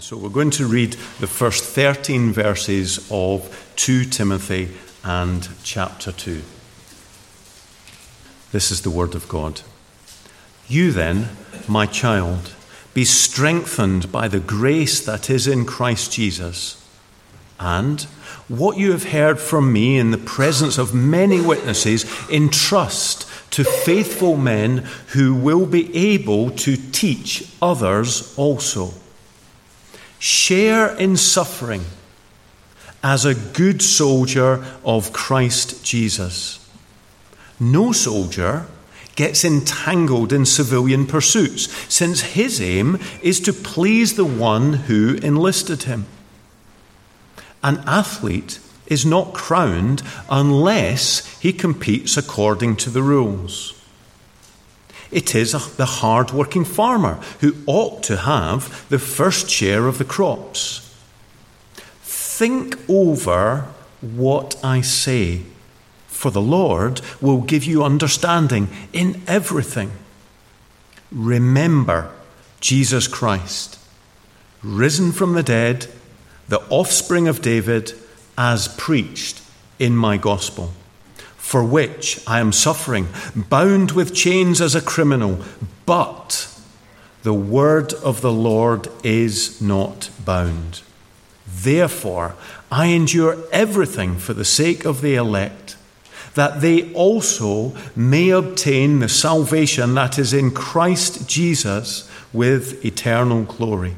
So we're going to read the first 13 verses of 2 Timothy and chapter 2. This is the word of God. You then, my child, be strengthened by the grace that is in Christ Jesus. And what you have heard from me in the presence of many witnesses, entrust to faithful men who will be able to teach others also. Share in suffering as a good soldier of Christ Jesus. No soldier gets entangled in civilian pursuits, since his aim is to please the one who enlisted him. An athlete is not crowned unless he competes according to the rules. It is the hard-working farmer who ought to have the first share of the crops. Think over what I say, for the Lord will give you understanding in everything. Remember Jesus Christ, risen from the dead, the offspring of David, as preached in my gospel, for which I am suffering, bound with chains as a criminal. But the word of the Lord is not bound. Therefore, I endure everything for the sake of the elect, that they also may obtain the salvation that is in Christ Jesus with eternal glory.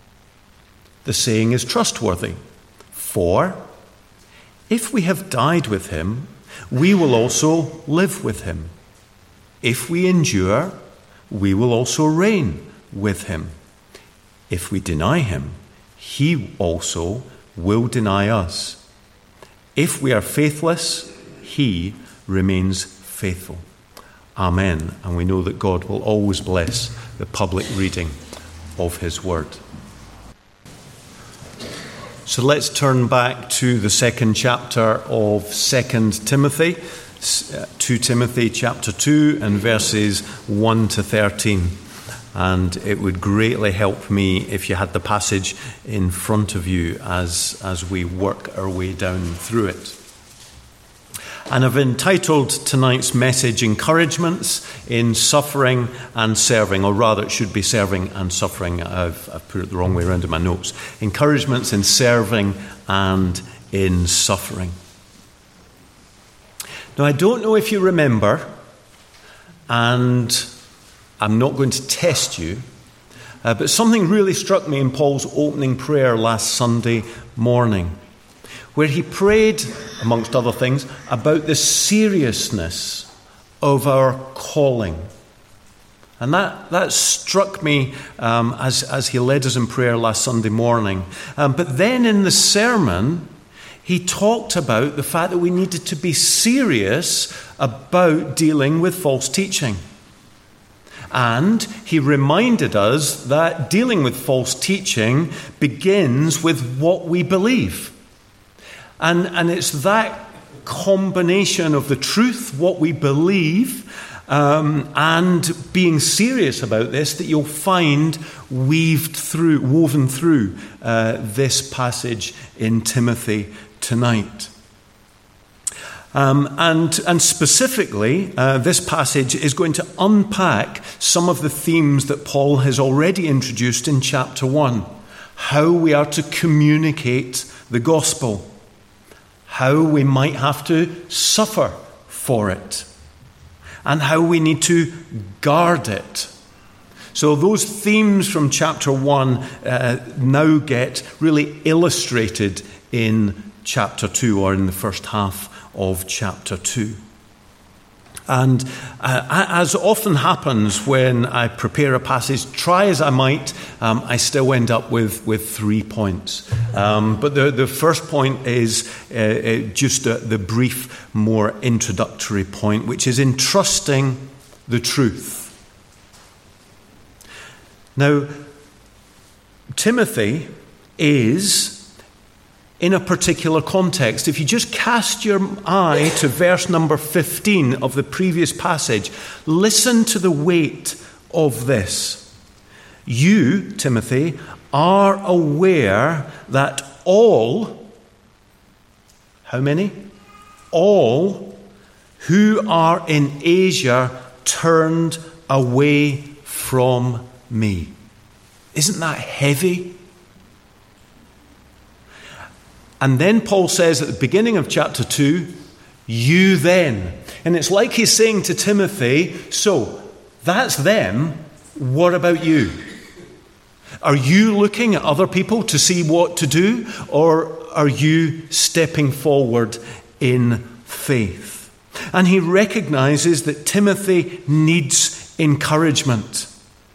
The saying is trustworthy, for if we have died with him, we will also live with him. If we endure, we will also reign with him. If we deny him, he also will deny us. If we are faithless, he remains faithful. Amen. And we know that God will always bless the public reading of his word. So let's turn back to the second chapter of 2 Timothy, 2 Timothy chapter 2 and verses 1 to 13. And it would greatly help me if you had the passage in front of you as we work our way down through it. And I've entitled tonight's message, Encouragements in Suffering and Serving, or rather it should be Serving and Suffering. I've put it the wrong way around in my notes. Encouragements in Serving and in Suffering. Now, I don't know if you remember, and I'm not going to test you, but something really struck me in Paul's opening prayer last Sunday morning, where he prayed, amongst other things, about the seriousness of our calling. And that struck me as he led us in prayer last Sunday morning. But then in the sermon, he talked about the fact that we needed to be serious about dealing with false teaching. And he reminded us that dealing with false teaching begins with what we believe. And it's that combination of the truth, what we believe, and being serious about this that you'll find woven through this passage in Timothy tonight. And specifically, this passage is going to unpack some of the themes that Paul has already introduced in chapter 1. How we are to communicate the gospel. How we might have to suffer for it, and how we need to guard it. So those themes from chapter 1 now get really illustrated in chapter 2, or in the first half of chapter 2. And as often happens when I prepare a passage, try as I might, I still end up with 3 points. But the first point is just the brief, more introductory point, which is entrusting the truth. Now, Timothy is in a particular context. If you just cast your eye to verse number 15 of the previous passage, listen to the weight of this. You, Timothy, are aware that all, how many? All who are in Asia turned away from me. Isn't that heavy? And then Paul says at the beginning of chapter 2, you then. And it's like he's saying to Timothy, so that's them. What about you? Are you looking at other people to see what to do? Or are you stepping forward in faith? And he recognizes that Timothy needs encouragement.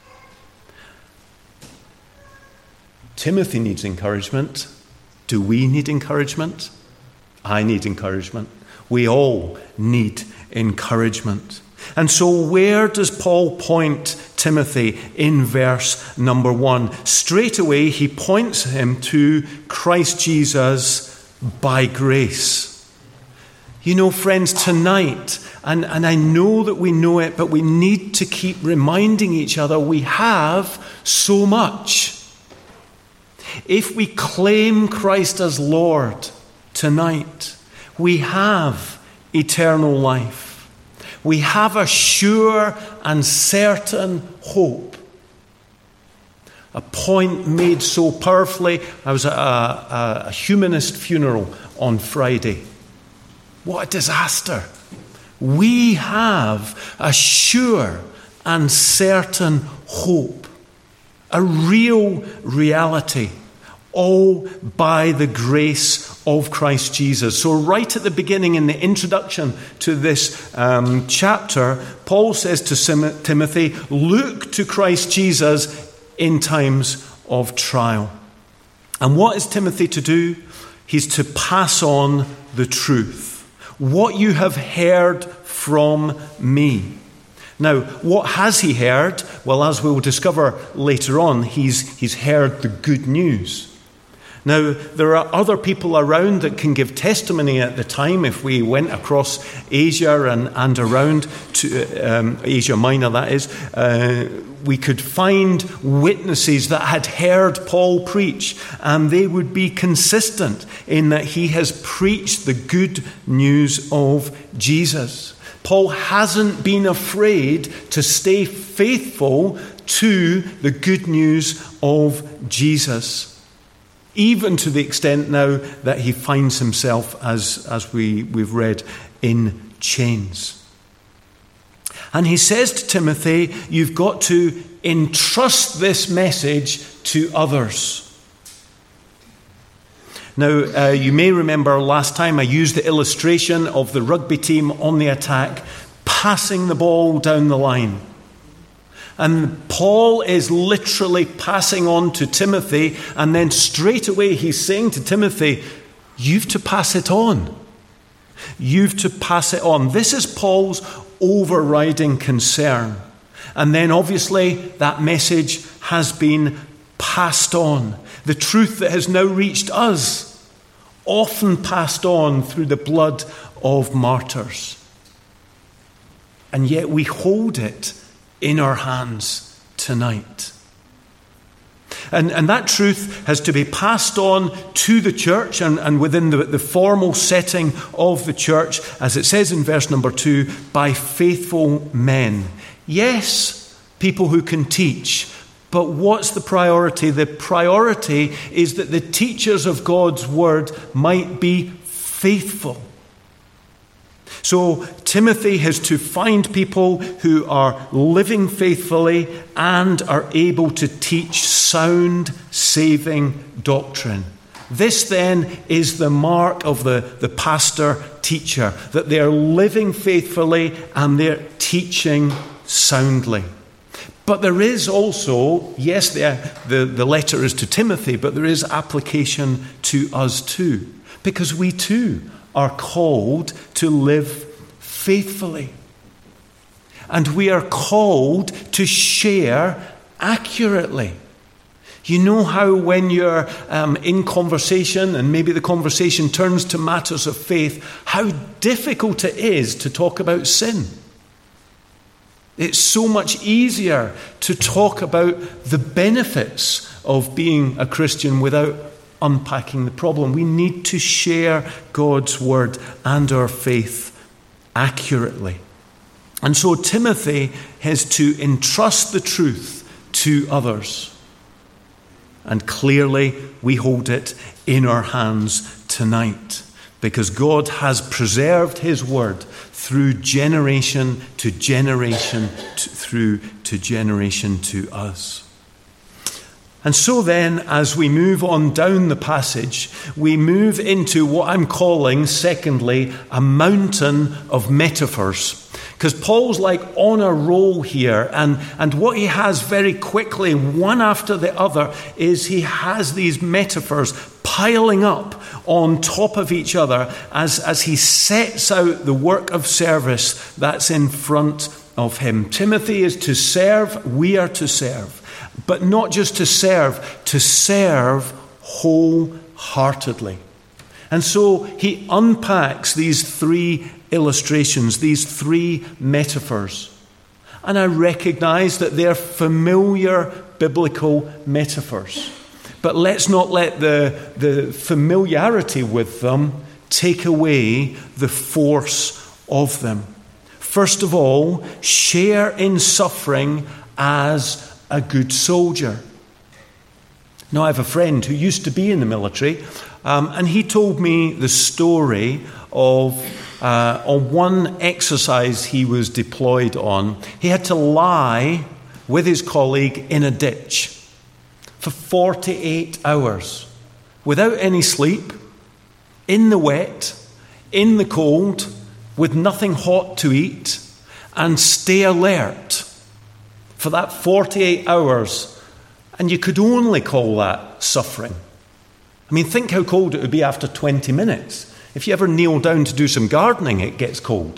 Timothy needs encouragement. Do we need encouragement? I need encouragement. We all need encouragement. And so where does Paul point Timothy in verse number 1? Straight away he points him to Christ Jesus by grace. You know, friends, tonight, and I know that we know it, but we need to keep reminding each other we have so much. If we claim Christ as Lord tonight, we have eternal life. We have a sure and certain hope. A point made so powerfully. I was at a humanist funeral on Friday. What a disaster. We have a sure and certain hope. A real reality. All by the grace of Christ Jesus. So right at the beginning, in the introduction to this chapter, Paul says to Timothy, look to Christ Jesus in times of trial. And what is Timothy to do? He's to pass on the truth. What you have heard from me. Now, what has he heard? Well, as we'll discover later on, he's heard the good news. Now, there are other people around that can give testimony at the time. If we went across Asia and around to Asia Minor, that is, we could find witnesses that had heard Paul preach, and they would be consistent in that he has preached the good news of Jesus. Paul hasn't been afraid to stay faithful to the good news of Jesus. Even to the extent now that he finds himself, as we've read, in chains. And he says to Timothy, you've got to entrust this message to others. Now, you may remember last time I used the illustration of the rugby team on the attack, passing the ball down the line. And Paul is literally passing on to Timothy, and then straight away he's saying to Timothy, you've to pass it on. You've to pass it on. This is Paul's overriding concern. And then obviously that message has been passed on. The truth that has now reached us, often passed on through the blood of martyrs. And yet we hold it in our hands tonight. And that truth has to be passed on to the church and within the formal setting of the church, as it says in verse number 2, by faithful men. Yes, people who can teach, but what's the priority? The priority is that the teachers of God's word might be faithful. So Timothy has to find people who are living faithfully and are able to teach sound, saving doctrine. This then is the mark of the pastor-teacher, that they're living faithfully and they're teaching soundly. But there is also, yes, the letter is to Timothy, but there is application to us too, because we too are called to live faithfully. And we are called to share accurately. You know how when you're in conversation, and maybe the conversation turns to matters of faith, how difficult it is to talk about sin. It's so much easier to talk about the benefits of being a Christian without unpacking the problem. We need to share God's word and our faith accurately. And so Timothy has to entrust the truth to others. And clearly we hold it in our hands tonight, because God has preserved his word through generation to generation, through to generation to us. And so then, as we move on down the passage, we move into what I'm calling, secondly, a mountain of metaphors. Because Paul's like on a roll here, and what he has very quickly, one after the other, is he has these metaphors piling up on top of each other as he sets out the work of service that's in front of him. Timothy is to serve, we are to serve. But not just to serve wholeheartedly. And so he unpacks these three illustrations, these three metaphors. And I recognize that they're familiar biblical metaphors. But let's not let the familiarity with them take away the force of them. First of all, share in suffering as a good soldier. Now, I have a friend who used to be in the military, and he told me the story of on one exercise he was deployed on. He had to lie with his colleague in a ditch for 48 hours without any sleep, in the wet, in the cold, with nothing hot to eat, and stay alert for that 48 hours, and you could only call that suffering. I mean, think how cold it would be after 20 minutes. If you ever kneel down to do some gardening, it gets cold.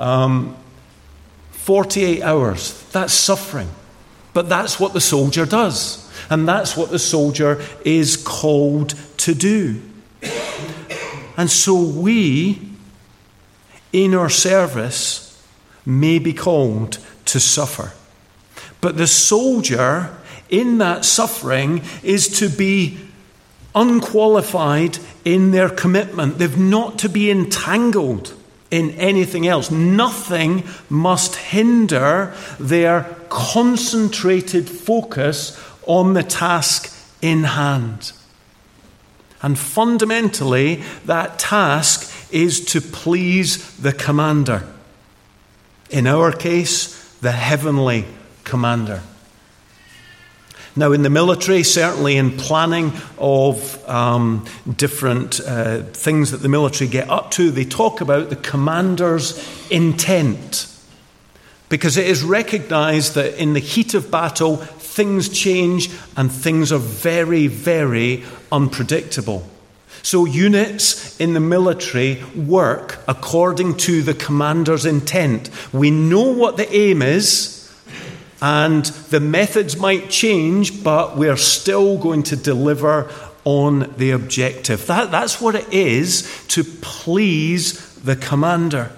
48 hours, that's suffering. But that's what the soldier does. And that's what the soldier is called to do. And so we, in our service, may be called to suffer. But the soldier in that suffering is to be unqualified in their commitment. They've not to be entangled in anything else. Nothing must hinder their concentrated focus on the task in hand. And fundamentally, that task is to please the commander. In our case, the heavenly commander. Now, in the military, certainly in planning of different things that the military get up to, they talk about the commander's intent. Because it is recognized that in the heat of battle, things change and things are very, very unpredictable. So units in the military work according to the commander's intent. We know what the aim is, and the methods might change, but we're still going to deliver on the objective. That's what it is to please the commander.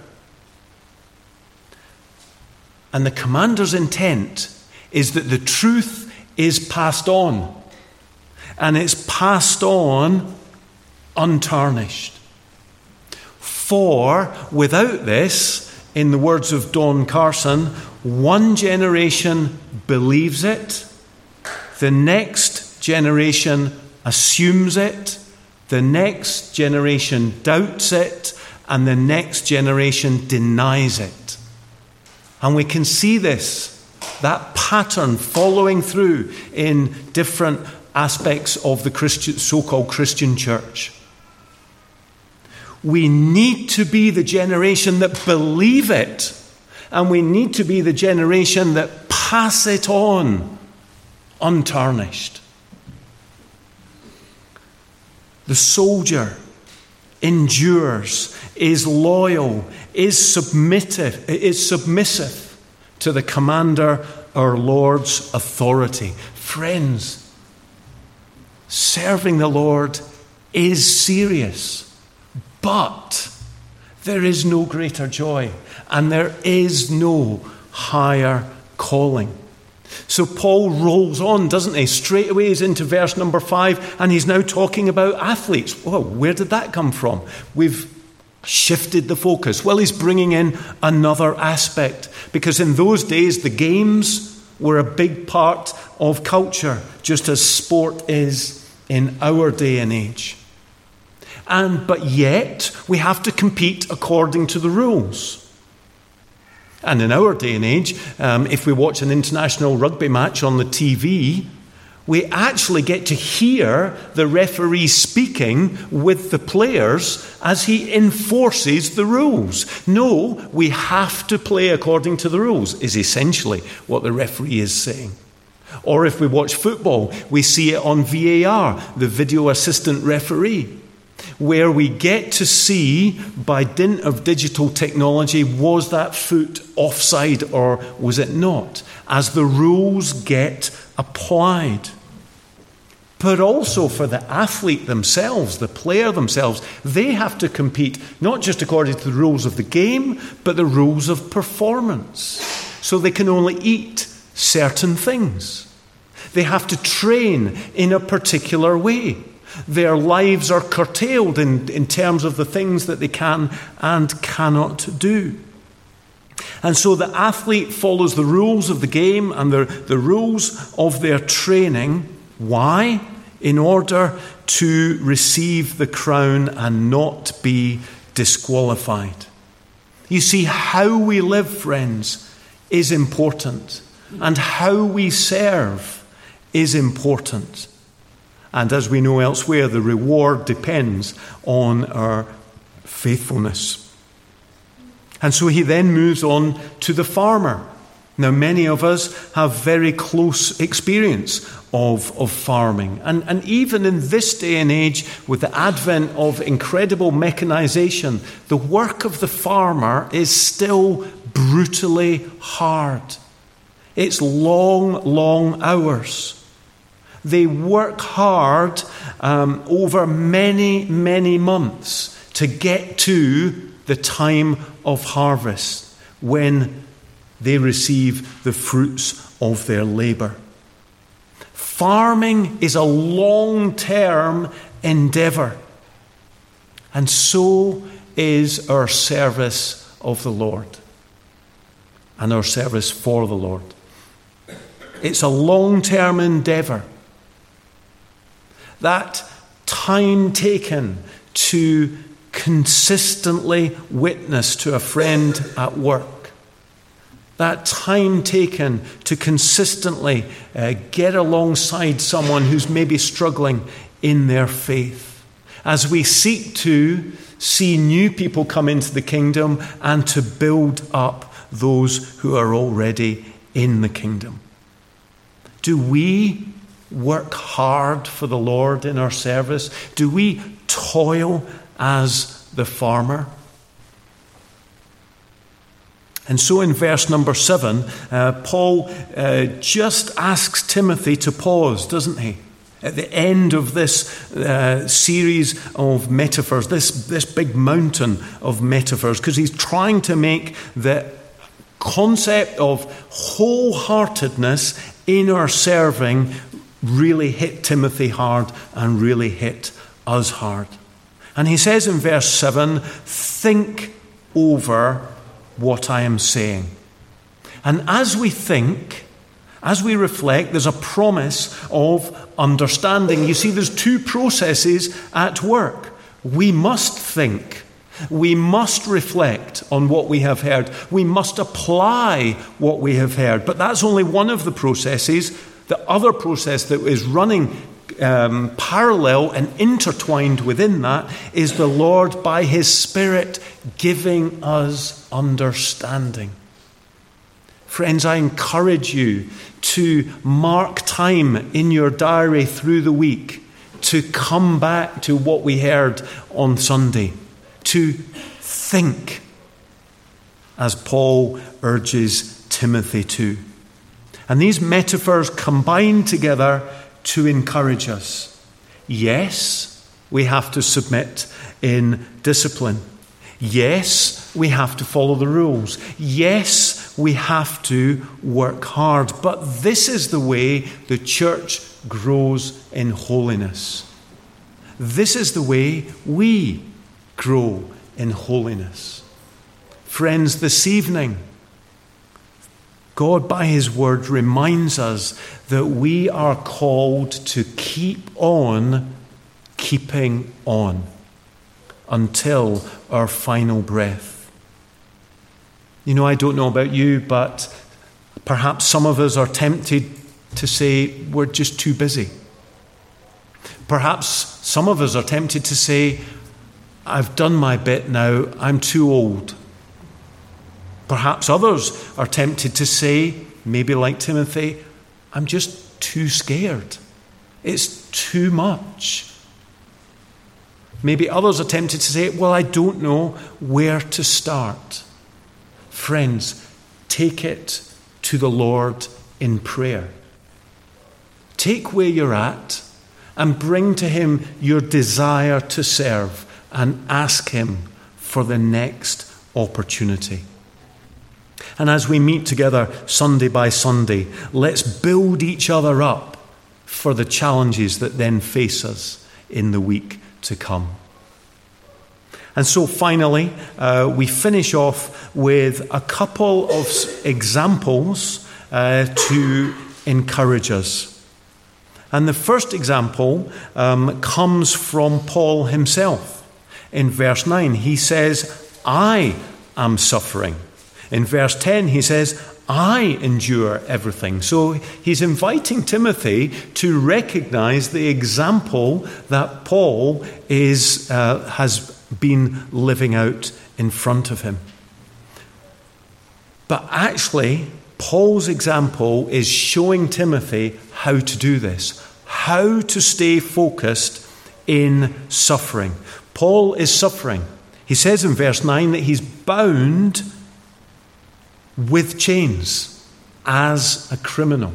And the commander's intent is that the truth is passed on. And it's passed on untarnished. For without this, in the words of Don Carson, one generation believes it, the next generation assumes it, the next generation doubts it, and the next generation denies it. And we can see that pattern following through in different aspects of the so-called Christian church. We need to be the generation that believe it, and we need to be the generation that pass it on untarnished. The soldier endures, is loyal, is submissive to the commander, our Lord's authority. Friends, serving the Lord is serious. But there is no greater joy, and there is no higher calling. So Paul rolls on, doesn't he? Straight away he's into verse number 5, and he's now talking about athletes. Whoa, where did that come from? We've shifted the focus. Well, he's bringing in another aspect, because in those days the games were a big part of culture, just as sport is in our day and age. But yet we have to compete according to the rules. And in our day and age, if we watch an international rugby match on the TV, we actually get to hear the referee speaking with the players as he enforces the rules. No, we have to play according to the rules, is essentially what the referee is saying. Or if we watch football, we see it on VAR, the video assistant referee, where we get to see, by dint of digital technology, was that foot offside or was it not, as the rules get applied. But also for the athlete themselves, the player themselves, they have to compete not just according to the rules of the game, but the rules of performance. So they can only eat certain things. They have to train in a particular way. Their lives are curtailed in terms of the things that they can and cannot do. And so the athlete follows the rules of the game and the rules of their training. Why? In order to receive the crown and not be disqualified. You see, how we live, friends, is important. And how we serve is important. And as we know elsewhere, the reward depends on our faithfulness. And so he then moves on to the farmer. Now, many of us have very close experience of farming. And even in this day and age, with the advent of incredible mechanization, the work of the farmer is still brutally hard. It's long, long hours. They work hard over many, many months to get to the time of harvest, when they receive the fruits of their labor. Farming is a long-term endeavor, and so is our service of the Lord and our service for the Lord. It's a long-term endeavor. That time taken to consistently witness to a friend at work, that time taken to consistently get alongside someone who's maybe struggling in their faith, as we seek to see new people come into the kingdom and to build up those who are already in the kingdom. Do we work hard for the Lord in our service? Do we toil as the farmer? And so in verse number 7, Paul just asks Timothy to pause, doesn't he? At the end of this series of metaphors, this big mountain of metaphors, because he's trying to make the concept of wholeheartedness in our serving really hit Timothy hard and really hit us hard. And he says in verse 7, think over what I am saying. And as we think, as we reflect, there's a promise of understanding. You see, there's two processes at work. We must think. We must reflect on what we have heard. We must apply what we have heard. But that's only one of the processes. The other process that is running parallel and intertwined within that is the Lord, by His Spirit, giving us understanding. Friends, I encourage you to mark time in your diary through the week to come back to what we heard on Sunday, to think, as Paul urges Timothy to. And these metaphors combine together to encourage us. Yes, we have to submit in discipline. Yes, we have to follow the rules. Yes, we have to work hard. But this is the way the church grows in holiness. This is the way we grow in holiness. Friends, this evening, God, by his word, reminds us that we are called to keep on keeping on until our final breath. You know, I don't know about you, but perhaps some of us are tempted to say we're just too busy. Perhaps some of us are tempted to say, I've done my bit now, I'm too old. Perhaps others are tempted to say, maybe like Timothy, I'm just too scared. It's too much. Maybe others are tempted to say, well, I don't know where to start. Friends, take it to the Lord in prayer. Take where you're at and bring to him your desire to serve and ask him for the next opportunity. And as we meet together Sunday by Sunday, let's build each other up for the challenges that then face us in the week to come. And so finally, we finish off with a couple of examples to encourage us. And the first example comes from Paul himself. In verse 9, he says, I am suffering. In verse 10, he says, I endure everything. So he's inviting Timothy to recognize the example that Paul has been living out in front of him. But actually, Paul's example is showing Timothy how to do this, how to stay focused in suffering. Paul is suffering. He says in verse 9 that he's bound with chains as a criminal.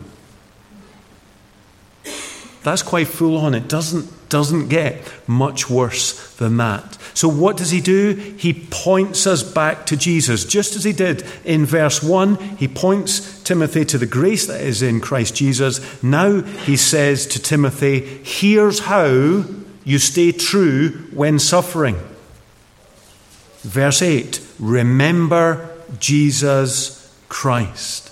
That's quite full on. It doesn't get much worse than that. So what does he do? He points us back to Jesus. Just as he did in verse 1, he points Timothy to the grace that is in Christ Jesus. Now he says to Timothy, here's how you stay true when suffering. Verse 8, remember Jesus Christ.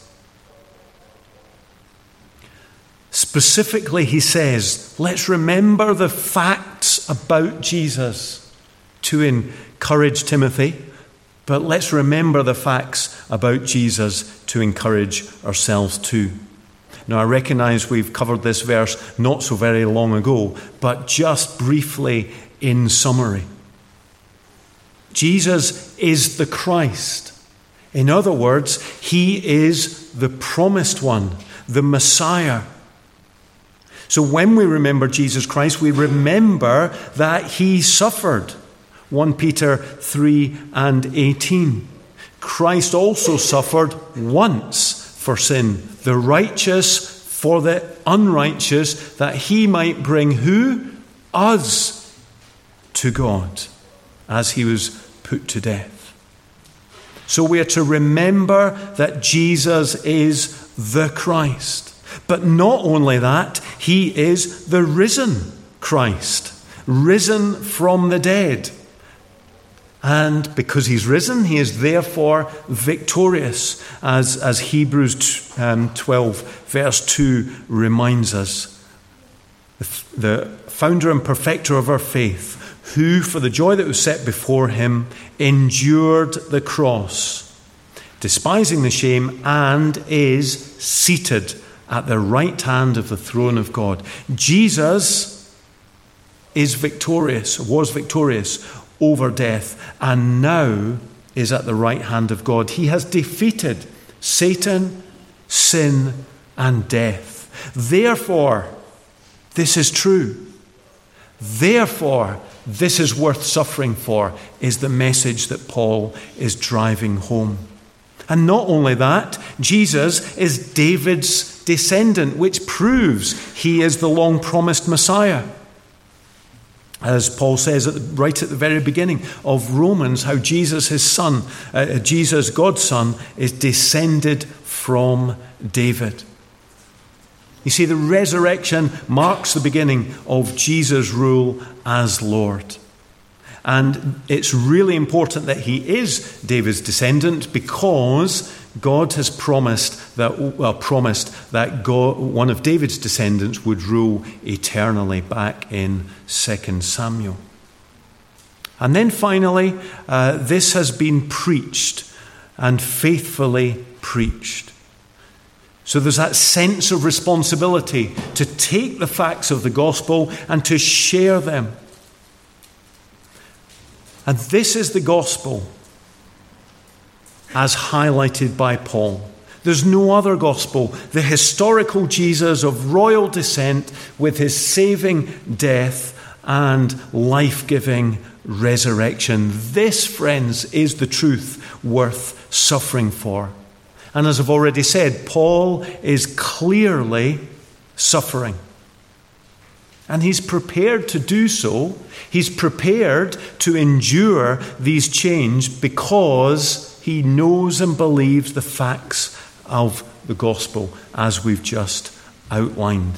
Specifically, he says, let's remember the facts about Jesus to encourage Timothy, but let's remember the facts about Jesus to encourage ourselves too. Now, I recognize we've covered this verse not so very long ago, but just briefly in summary. Jesus is the Christ. In other words, he is the promised one, the Messiah. So when we remember Jesus Christ, we remember that he suffered. 1 Peter 3 and 18. Christ also suffered once for sin, the righteous for the unrighteous, that he might bring who? Us to God, as he was put to death. So we are to remember that Jesus is the Christ. But not only that, he is the risen Christ, risen from the dead. And because he's risen, he is therefore victorious, as Hebrews 12 verse 2 reminds us. The founder and perfecter of our faith, who for the joy that was set before him endured the cross, despising the shame, and is seated at the right hand of the throne of God. Jesus is victorious, was victorious over death, and now is at the right hand of God. He has defeated Satan, sin, and death. Therefore, this is true. Therefore, this is worth suffering for, is the message that Paul is driving home. And not only that, Jesus is David's descendant, which proves he is the long-promised Messiah. As Paul says right at the very beginning of Romans, how Jesus, his son, Jesus, God's son, is descended from David. You see, the resurrection marks the beginning of Jesus' rule as Lord. And it's really important that he is David's descendant, because God has promised that one of David's descendants would rule eternally, back in 2 Samuel. And then finally, this has been preached and faithfully preached. So there's that sense of responsibility to take the facts of the gospel and to share them. And this is the gospel as highlighted by Paul. There's no other gospel. The historical Jesus of royal descent with his saving death and life-giving resurrection. This, friends, is the truth worth suffering for. And as I've already said, Paul is clearly suffering. And he's prepared to do so. He's prepared to endure these chains because he knows and believes the facts of the gospel as we've just outlined.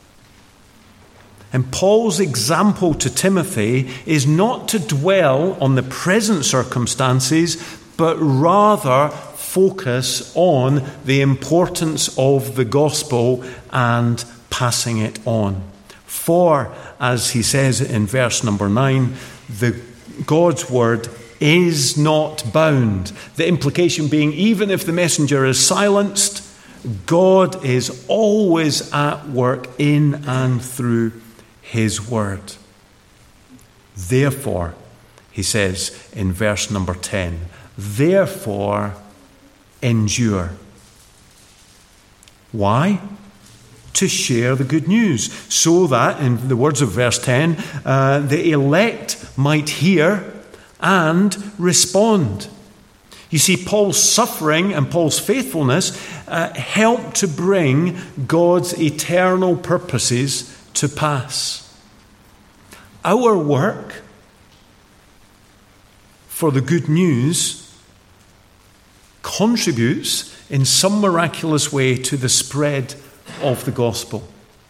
And Paul's example to Timothy is not to dwell on the present circumstances, but rather focus on the importance of the gospel and passing it on. For, as he says in verse number 9, God's word is not bound. The implication being, even if the messenger is silenced, God is always at work in and through his word. Therefore, he says in verse number 10, therefore endure. Why? To share the good news, so that, in the words of verse 10, the elect might hear and respond. You see, Paul's suffering and Paul's faithfulness help to bring God's eternal purposes to pass. Our work for the good news contributes in some miraculous way to the spread of the gospel.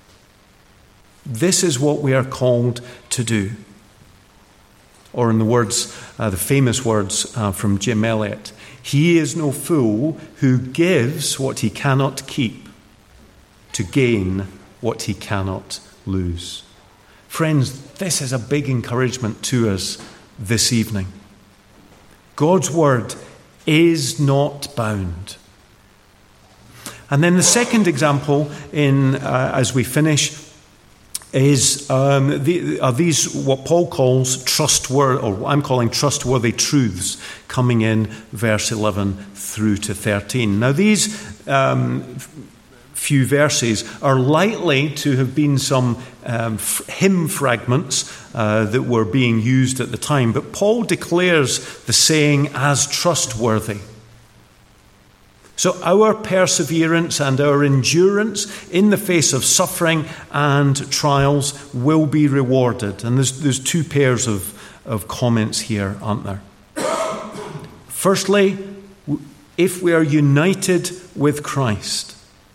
This is what we are called to do. Or in the words, the famous words from Jim Elliot, he is no fool who gives what he cannot keep to gain what he cannot lose. Friends, this is a big encouragement to us this evening. God's word is not bound. And then the second example, as we finish, is these what Paul calls trustworthy, or I'm calling trustworthy truths, coming in verse 11 through to 13. Now these few verses are likely to have been some hymn fragments that were being used at the time, but Paul declares the saying as trustworthy. So our perseverance and our endurance in the face of suffering and trials will be rewarded. And there's two pairs of comments here, aren't there? Firstly, if we are united with Christ,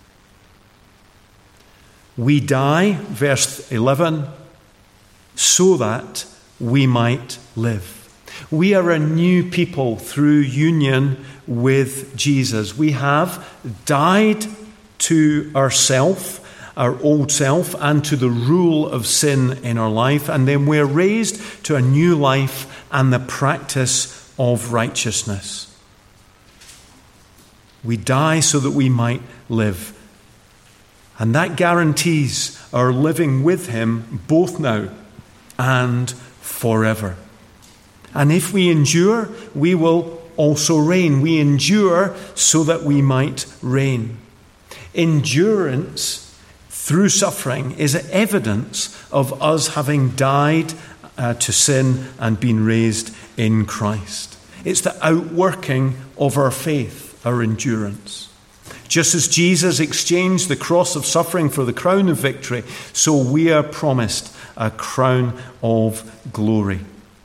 we die, verse 11, so that we might live. We are a new people through union with Jesus. We have died to ourself, our old self, and to the rule of sin in our life, and then we're raised to a new life and the practice of righteousness. We die so that we might live. And that guarantees our living with him both now and forever. And if we endure, we will also reign. We endure so that we might reign. Endurance through suffering is evidence of us having died to sin and been raised in Christ. It's the outworking of our faith, our endurance. Just as Jesus exchanged the cross of suffering for the crown of victory, so we are promised a crown of glory.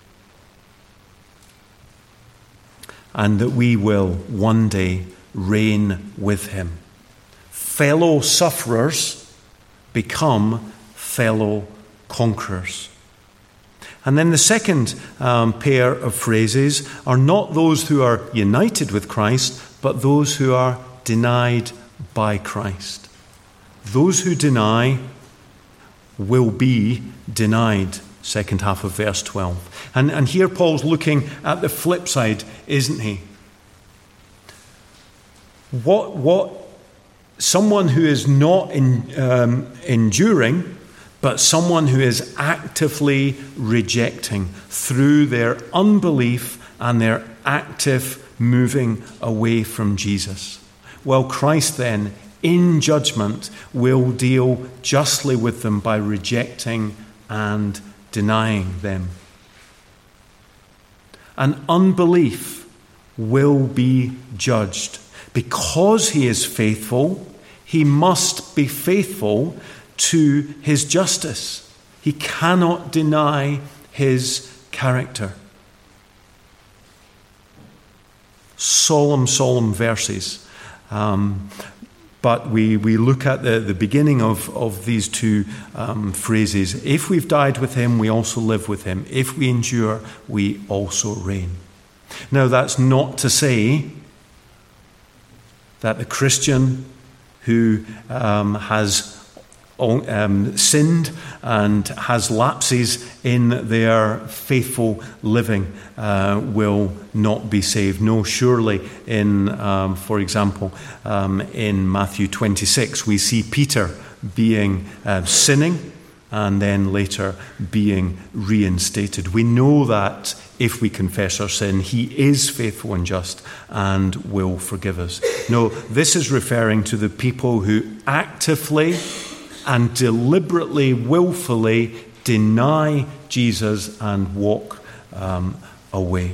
And that we will one day reign with him. Fellow sufferers become fellow conquerors. And then the second pair of phrases are not those who are united with Christ, but those who are denied by Christ. Those who deny will be denied. Second half of verse 12. And here Paul's looking at the flip side, isn't he? What someone who is not enduring, but someone who is actively rejecting through their unbelief and their active moving away from Jesus. Well, Christ then, in judgment, will deal justly with them by rejecting and denying them. And unbelief will be judged. Because he is faithful, he must be faithful to his justice. He cannot deny his character. Solemn verses. But we look at the beginning of these two phrases. If we've died with him, we also live with him. If we endure, we also reign. Now, that's not to say that the Christian who has sinned and has lapses in their faithful living will not be saved. No, surely for example, in Matthew 26, we see Peter being sinning and then later being reinstated. We know that if we confess our sin, he is faithful and just and will forgive us. No, this is referring to the people who actively and deliberately, willfully deny Jesus and walk away.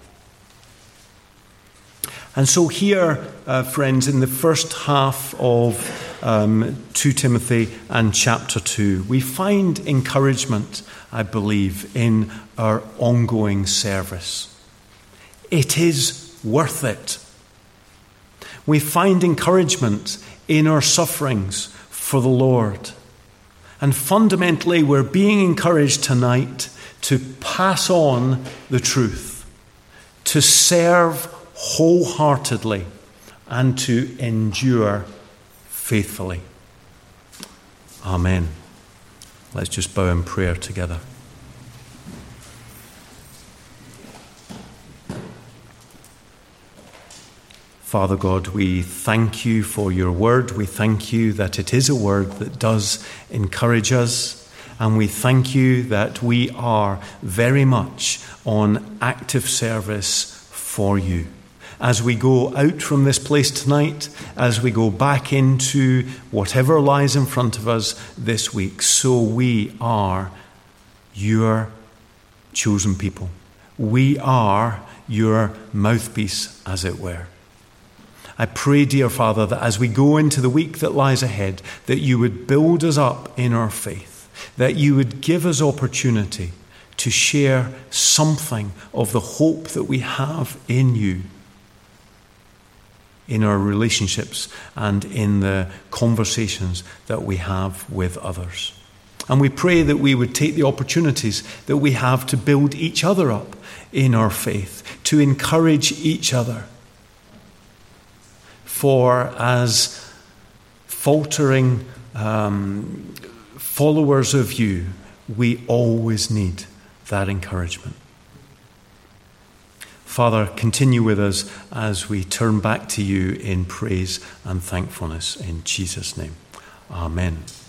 And so here, friends, in the first half of 2 Timothy and chapter 2, we find encouragement, I believe, in our ongoing service. It is worth it. We find encouragement in our sufferings for the Lord. And fundamentally, we're being encouraged tonight to pass on the truth, to serve wholeheartedly, and to endure faithfully. Amen. Let's just bow in prayer together. Father God, we thank you for your word. We thank you that it is a word that does encourage us. And we thank you that we are very much on active service for you. As we go out from this place tonight, as we go back into whatever lies in front of us this week, so we are your chosen people. We are your mouthpiece, as it were. I pray, dear Father, that as we go into the week that lies ahead, that you would build us up in our faith, that you would give us opportunity to share something of the hope that we have in you, in our relationships and in the conversations that we have with others. And we pray that we would take the opportunities that we have to build each other up in our faith, to encourage each other. For as faltering followers of you, we always need that encouragement. Father, continue with us as we turn back to you in praise and thankfulness. In Jesus' name, amen.